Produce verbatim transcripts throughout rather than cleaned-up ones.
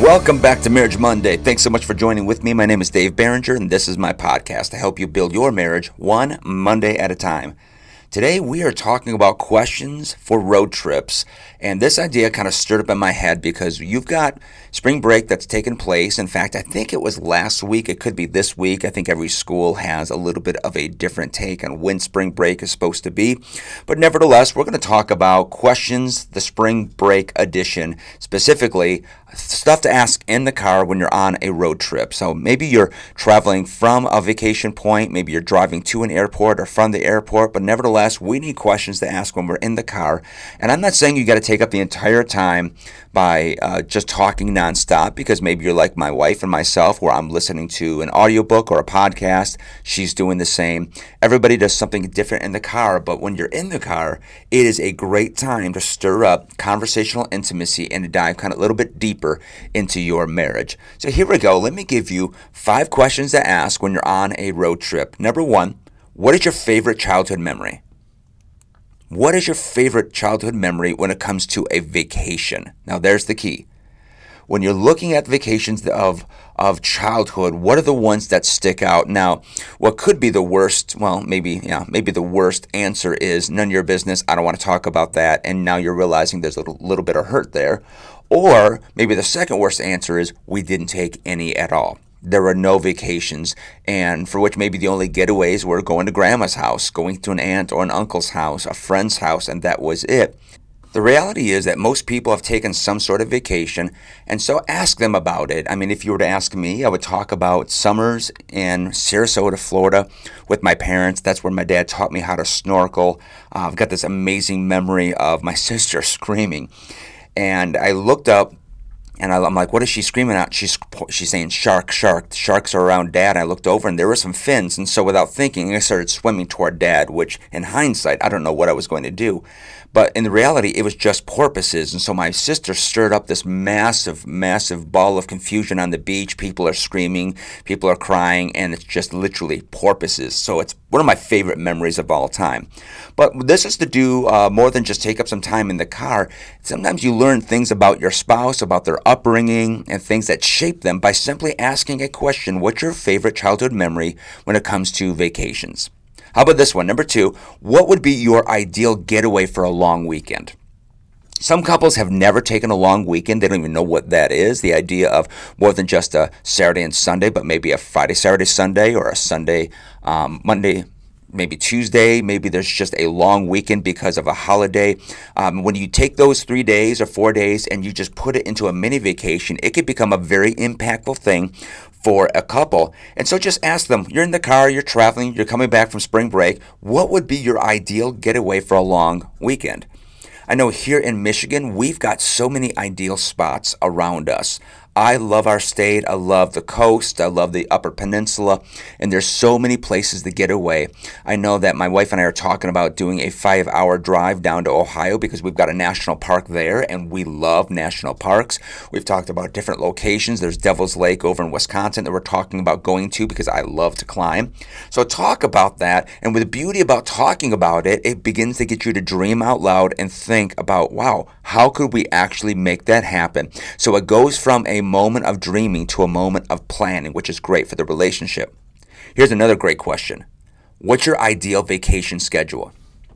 Welcome back to Marriage Monday. Thanks so much for joining with me. My name is Dave Barringer, and this is my podcast to help you build your marriage one Monday at a time. Today, we are talking about questions for road trips, and this idea kind of stirred up in my head because you've got spring break that's taken place. In fact, I think it was last week. It could be this week. I think every school has a little bit of a different take on when spring break is supposed to be. But nevertheless, we're going to talk about questions, the spring break edition, specifically stuff to ask in the car when you're on a road trip. So maybe you're traveling from a vacation point, maybe you're driving to an airport or from the airport, but nevertheless, we need questions to ask when we're in the car. And I'm not saying you got to take up the entire time by uh, just talking nonstop, because maybe you're like my wife and myself, where I'm listening to an audiobook or a podcast. She's doing the same. Everybody does something different in the car, but when you're in the car, it is a great time to stir up conversational intimacy and to dive kind of a little bit deeper into your marriage. So here we go. Let me give you five questions to ask when you're on a road trip. Number one, what is your favorite childhood memory? What is your favorite childhood memory when it comes to a vacation? Now, there's the key. When you're looking at vacations of of childhood, what are the ones that stick out? Now, what could be the worst, well, maybe, yeah, maybe the worst answer is none of your business. I don't want to talk about that. And now you're realizing there's a little, little bit of hurt there. Or maybe the second worst answer is we didn't take any at all. There were no vacations, and for which maybe the only getaways were going to grandma's house, going to an aunt or an uncle's house, a friend's house, and that was it. The reality is that most people have taken some sort of vacation, and so ask them about it. I mean, if you were to ask me, I would talk about summers in Sarasota, Florida with my parents. That's where my dad taught me how to snorkel. Uh, I've got this amazing memory of my sister screaming, and I looked up, and I'm like, what is she screaming at? She's she's saying, shark, shark. The sharks are around Dad. I looked over, and there were some fins. And so without thinking, I started swimming toward Dad, which in hindsight, I don't know what I was going to do. But in the reality, it was just porpoises. And so my sister stirred up this massive, massive ball of confusion on the beach. People are screaming, people are crying, and it's just literally porpoises. So it's one of my favorite memories of all time. But this is to do uh, more than just take up some time in the car. Sometimes you learn things about your spouse, about their upbringing, and things that shape them by simply asking a question: what's your favorite childhood memory when it comes to vacations? How about this one? Number two, what would be your ideal getaway for a long weekend? Some couples have never taken a long weekend. They don't even know what that is. The idea of more than just a Saturday and Sunday, but maybe a Friday, Saturday, Sunday, or a Sunday, um, Monday, maybe Tuesday. Maybe there's just a long weekend because of a holiday. Um, when you take those three days or four days and you just put it into a mini vacation, it could become a very impactful thing for a couple. And so just ask them, you're in the car, you're traveling, you're coming back from spring break, what would be your ideal getaway for a long weekend? I know here in Michigan, we've got so many ideal spots around us. I love our state. I love the coast. I love the Upper Peninsula. And there's so many places to get away. I know that my wife and I are talking about doing a five-hour drive down to Ohio because we've got a national park there, and we love national parks. We've talked about different locations. There's Devil's Lake over in Wisconsin that we're talking about going to because I love to climb. So talk about that. And with the beauty about talking about it, it begins to get you to dream out loud and think about, wow, how could we actually make that happen? So it goes from a moment of dreaming to a moment of planning, which is great for the relationship. Here's another great question. What's your ideal vacation schedule?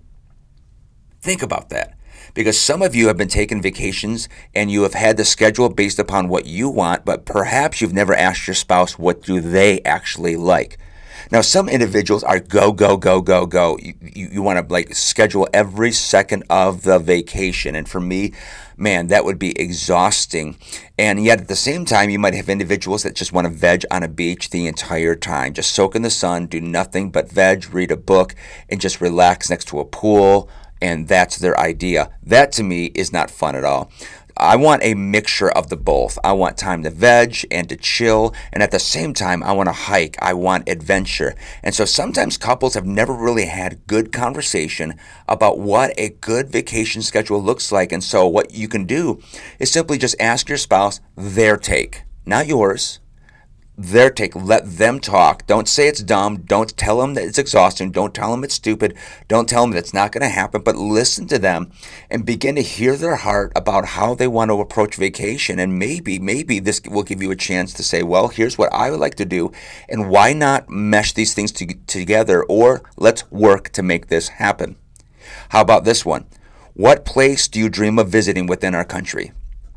Think about that, because some of you have been taking vacations and you have had the schedule based upon what you want, but perhaps you've never asked your spouse what do they actually like. Now, some individuals are go, go, go, go, go. You, you, you want to like schedule every second of the vacation. And for me, man, that would be exhausting. And yet at the same time, you might have individuals that just want to veg on a beach the entire time, just soak in the sun, do nothing but veg, read a book, and just relax next to a pool. And that's their idea. That to me is not fun at all. I want a mixture of the both. I want time to veg and to chill, and at the same time, I want to hike. I want adventure. And so sometimes couples have never really had good conversation about what a good vacation schedule looks like. And so what you can do is simply just ask your spouse their take, not yours, their take. Let them talk. Don't say it's dumb. Don't tell them that it's exhausting. Don't tell them it's stupid. Don't tell them that it's not going to happen. But listen to them and begin to hear their heart about how they want to approach vacation. And maybe, maybe this will give you a chance to say, well, here's what I would like to do. And why not mesh these things to, together? Or let's work to make this happen. How about this one? What place do you dream of visiting within our country?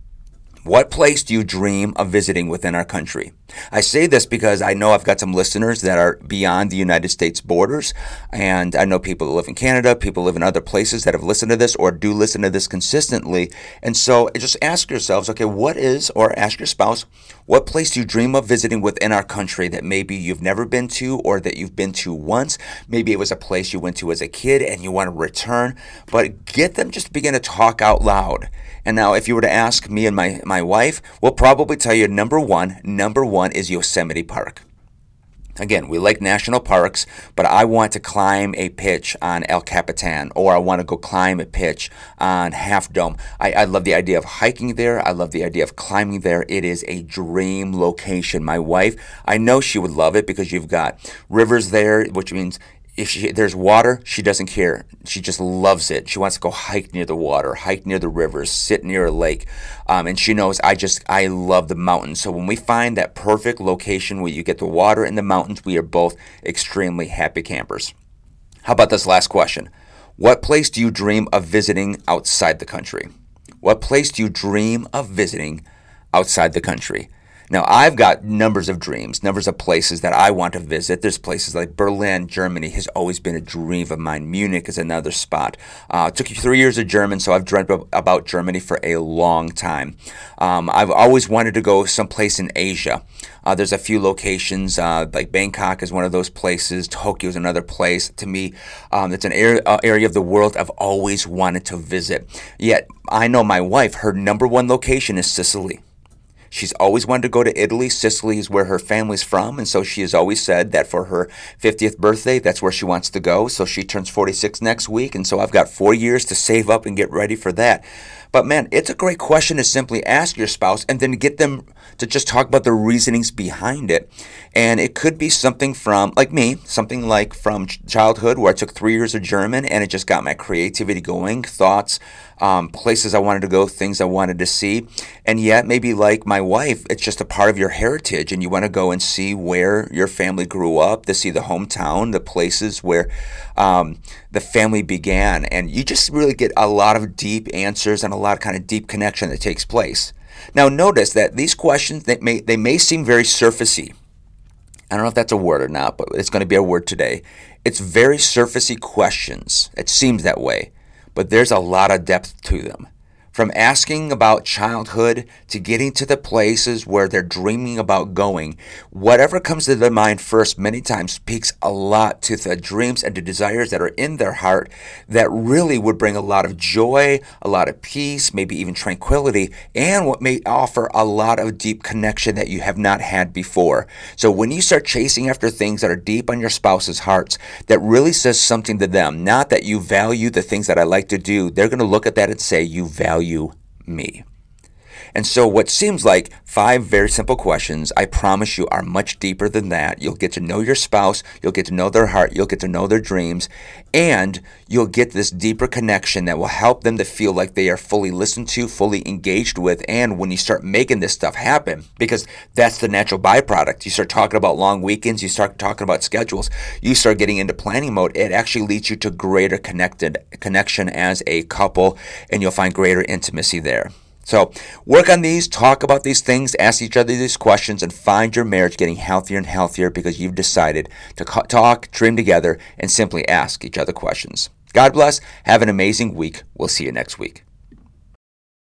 What place do you dream of visiting within our country? I say this because I know I've got some listeners that are beyond the United States borders, and I know people that live in Canada, people live in other places that have listened to this or do listen to this consistently. And so just ask yourselves, okay, what is, or ask your spouse, what place do you dream of visiting within our country that maybe you've never been to or that you've been to once? Maybe it was a place you went to as a kid and you want to return, but get them just to begin to talk out loud. And now if you were to ask me and my, my wife, we'll probably tell you number one, number one is Yosemite Park. Again, we like national parks, but I want to climb a pitch on El Capitan, or I want to go climb a pitch on Half Dome. I, I love the idea of hiking there. I love the idea of climbing there. It is a dream location. My wife, I know she would love it because you've got rivers there, which means if she, there's water, she doesn't care. She just loves it. She wants to go hike near the water, hike near the rivers, sit near a lake. Um, and she knows I just, I love the mountains. So when we find that perfect location where you get the water and the mountains, we are both extremely happy campers. How about this last question? What place do you dream of visiting outside the country? What place do you dream of visiting outside the country? Now, I've got numbers of dreams, numbers of places that I want to visit. There's places like Berlin, Germany has always been a dream of mine. Munich is another spot. Uh, it took you three years of German, so I've dreamt about Germany for a long time. Um, I've always wanted to go someplace in Asia. Uh, there's a few locations, uh, like Bangkok is one of those places. Tokyo is another place. To me, um, it's an area, uh, area of the world I've always wanted to visit. Yet, I know my wife, her number one location is Sicily. She's always wanted to go to Italy. Sicily is where her family's from, and so she has always said that for her fiftieth birthday, that's where she wants to go. So she turns forty-six next week, and so I've got four years to save up and get ready for that. But man, it's a great question to simply ask your spouse and then get them to just talk about the reasonings behind it. And it could be something from, like me, something like from childhood where I took three years of German and it just got my creativity going, thoughts, um, places I wanted to go, things I wanted to see. And yet maybe like my wife, it's just a part of your heritage and you want to go and see where your family grew up, to see the hometown, the places where um, the family began. And you just really get a lot of deep answers and a lot of kind of deep connection that takes place. Now notice that these questions, they may, they may seem very surfacey. I don't know if that's a word or not, but it's going to be a word today. It's very surfacey questions. It seems that way, but there's a lot of depth to them. From asking about childhood to getting to the places where they're dreaming about going, whatever comes to their mind first many times speaks a lot to the dreams and the desires that are in their heart that really would bring a lot of joy, a lot of peace, maybe even tranquility, and what may offer a lot of deep connection that you have not had before. So when you start chasing after things that are deep on your spouse's hearts, that really says something to them, not that you value the things that I like to do, they're going to look at that and say, you value You, me. And so what seems like five very simple questions, I promise you are much deeper than that. You'll get to know your spouse, you'll get to know their heart, you'll get to know their dreams, and you'll get this deeper connection that will help them to feel like they are fully listened to, fully engaged with. And when you start making this stuff happen, because that's the natural byproduct, you start talking about long weekends, you start talking about schedules, you start getting into planning mode, it actually leads you to greater connected connection as a couple, and you'll find greater intimacy there. So work on these, talk about these things, ask each other these questions, and find your marriage getting healthier and healthier because you've decided to talk, dream together, and simply ask each other questions. God bless. Have an amazing week. We'll see you next week.